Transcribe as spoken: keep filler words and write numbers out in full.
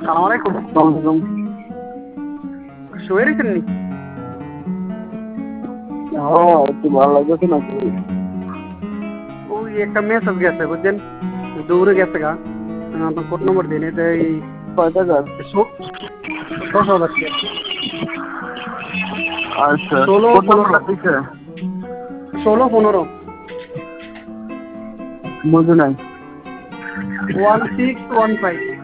সালাম আলাইকুম। ওয়ালাইকুম। শুয়ে রেখেন নি? হ্যাঁ, একটু ভালো লাগতেছে নাকি? ওই একটা মেসেজ গেছে বুঝছেন, দৌড়ে গেছে গা। আপনার কোড নম্বর দিন, এটা এই কয় টাকার? ষো- দশ হাজার টাকা। আচ্ছা, ষোলো কোন পনেরো নাম্বারটা দিছে? ষোলো পনেরো বুঝি নাই। One six one five.